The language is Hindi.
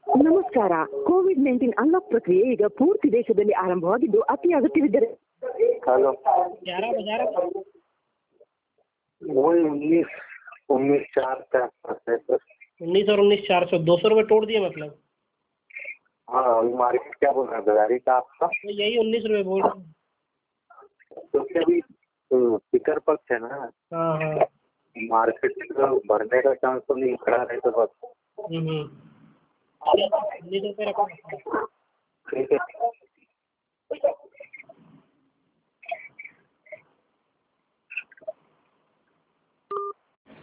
ನಮಸ್ಕಾರ. ಕೋವಿಡ್-19 ಅನ್ಲಾಕ್ ಪ್ರಕ್ರಿಯೆ ಈಗ ಪೂರ್ತಿ ದೇಶದಲ್ಲಿ ಆರಂಭವಾಗಿದ್ದು ಅತಿ ಅಗತ್ಯವಿದ್ದರೆ हेलो। ग्यारह बजा रहा था। वही 19 4 का है सर। 19 और 19 400 200 रुपये तोड़ दिए मतलब। हाँ मार्केट क्या बोल रहा था गाड़ी का आपका? तो यही 19 रुपये बोल रहा हूँ। तो अभी स्पीकर पर है ना, हाँ हाँ। मार्केट बढ़ने का चांस तो नहीं, खड़ा रहे तो बस। 19 रुपये रखो। ठीक है।